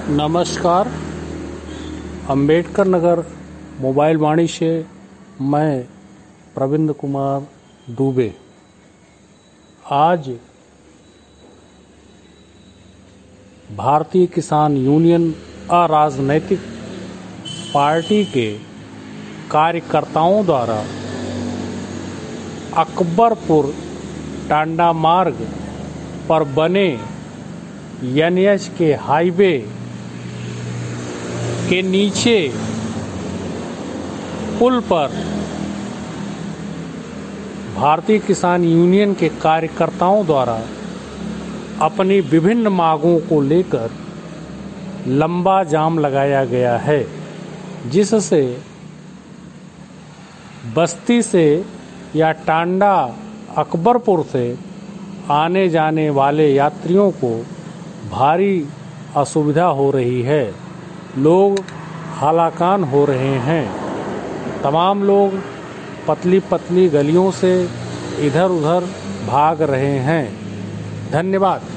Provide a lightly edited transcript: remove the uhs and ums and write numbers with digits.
नमस्कार। अंबेडकर नगर मोबाइल वाणी से मैं प्रविंद कुमार दुबे आज भारतीय किसान यूनियन अराजनैतिक पार्टी के कार्यकर्ताओं द्वारा अकबरपुर टांडा मार्ग पर बने एनएच के हाईवे के नीचे पुल पर भारतीय किसान यूनियन के कार्यकर्ताओं द्वारा अपनी विभिन्न मांगों को लेकर लंबा जाम लगाया गया है, जिससे बस्ती से या टांडा अकबरपुर से आने जाने वाले यात्रियों को भारी असुविधा हो रही है। लोग हलाकान हो रहे हैं। तमाम लोग पतली पतली गलियों से इधर उधर भाग रहे हैं। धन्यवाद।